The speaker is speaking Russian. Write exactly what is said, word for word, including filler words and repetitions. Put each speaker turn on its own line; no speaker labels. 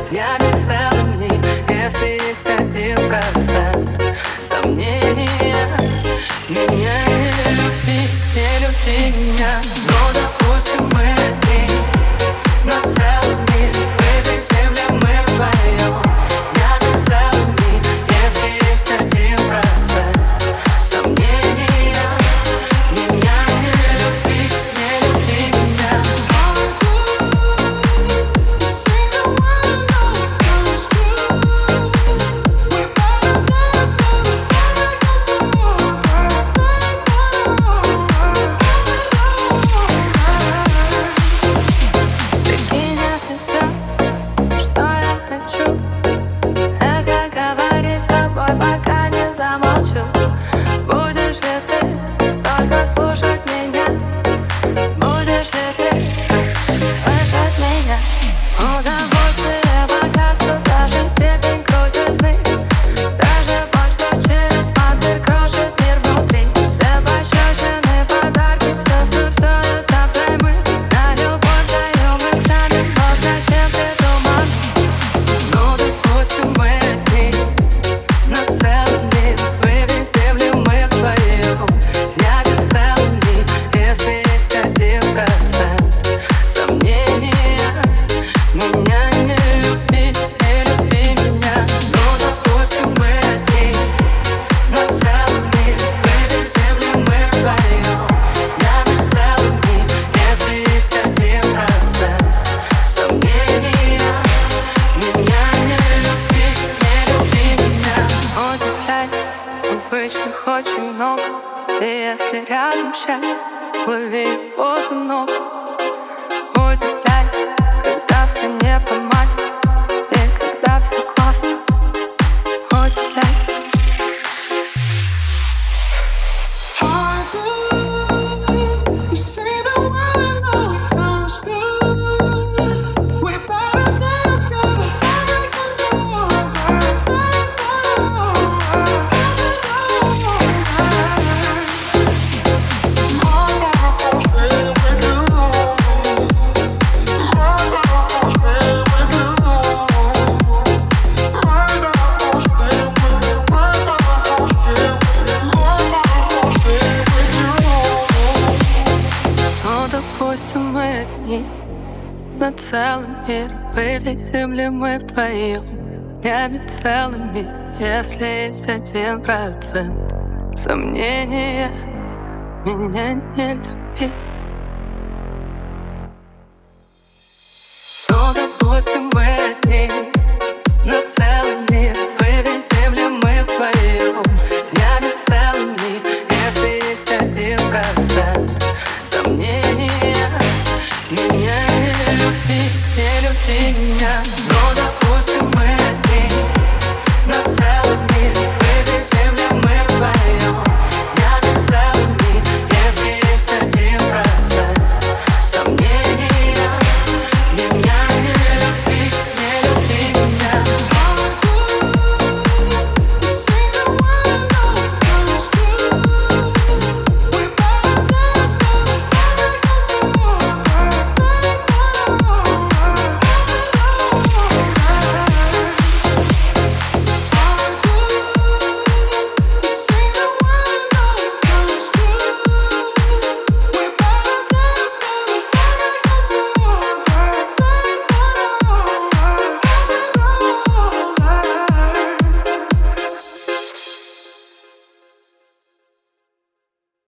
днями целыми, если есть один процент сомнения. Меня не люби, не люби меня. Но допустим мы одни на целый мир. В этой земле мы вдвоем, днями целыми, если есть один процент сомнения. Меня не люби, не люби меня. Будешь ли ты столько слушать меня? Будешь ли ты слышать меня? Удовольствие богатства, даже степень крутизны, даже боль, что через панцирь крошит мир внутри. Все пощечины, подарки, все-все-все это взаймы. На любовь даем экзамен, вот зачем придуман. Ну, допустим, мы одни на целый мир. Земли мы вдвоем, днями целыми, если есть один процент сомнения. Меня не люби, не люби меня. Ну, допустим, мы одни на целый мир. В этой земле мы вдвоем, днями целыми, если есть один процент сомнения. Меня не люби, не люби меня. Удивляйся, обычных очень много, и если рядом счастье, лови его за ногу. Удивляйся, когда все не по масти, и когда все классно. Удивляйся. Допустим, мы одни на целый мир. В этой земле мы вдвоем, днями целыми, если есть один процент сомнения. Меня не люби. Ну, допустим, мы одни